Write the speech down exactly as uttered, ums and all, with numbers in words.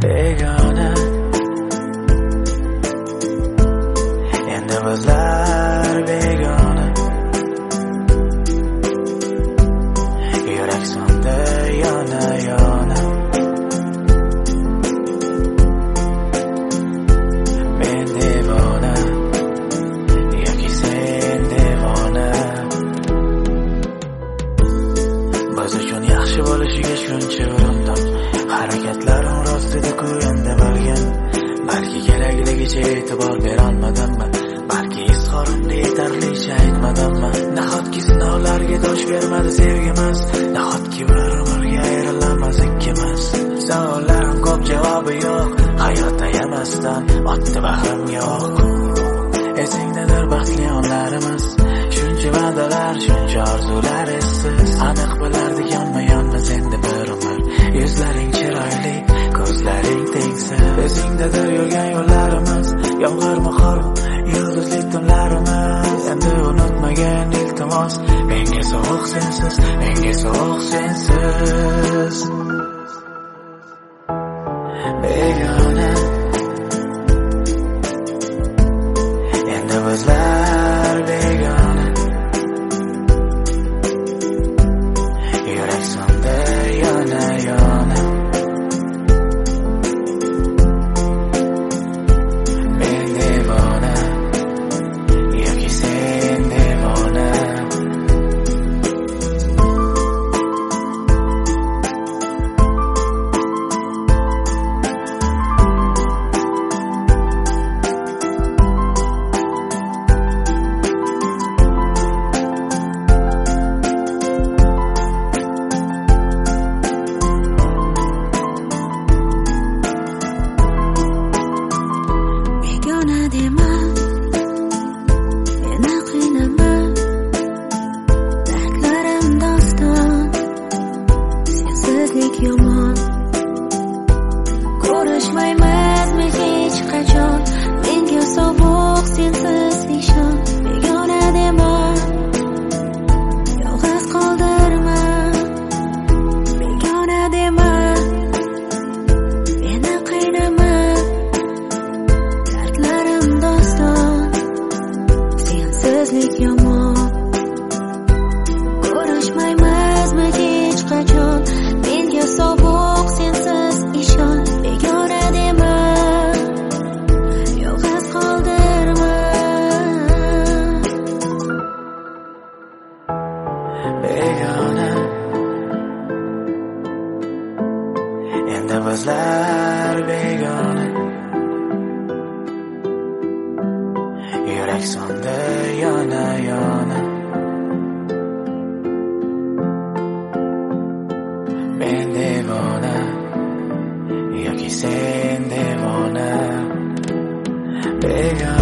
begona. Endi bizlar begona. Yurak so'ndi yona yona. Men devona yoki sen devona. Biz uchun yaxshi bo'lishiga shuncha urindim. Harakatlarim rost edi-ku endi bilgin. Balki kerakligicha e'tibor berolmadimmi? Balki izhorimni yetarlicha aytmadimmi? Nahotki sinovlarga dosh bermadi sevgimiz? Nahotki bir umrga ayrilamiz ikkimiz? Savollarim ko'p, javobi yo'q. Hayotda yemasdan otdi bahrim yo'q. Esingdadir baxtli onlarimiz, shuncha va'dalar, shuncha orzular essiz. Aniq bilardik yonma-yonmiz endi bir umr. Yuzlaring chiroyli, ko'zlaring tengsiz. Esingdadir yurgan yo'llarimiz, yomg'irmi qor, yulduzli tunlarimiz. Endi unutmagin iltimos, menga sovuq sensiz, menga sovuq sensiz. Begona. Endi bizlar begona. Yurak so'ndi yona yona. Men devona yoki sen devona. Yomon ko'rishmaymizmi hech qachon, menga sovuq sensiz ishon. Begona dema, yolg'iz qoldirma. Begona dema, meni qiynama. Dardlarim doston, sensizlik yomon. Ko'rishmaymizmi hech qachon, menga sovuq sensiz ishon. Begona dema, yolg'iz qoldirma. Begona. Endi bizlar begona. Yurak so'ndi yona yona. Men devona yoki sen devona. Begona.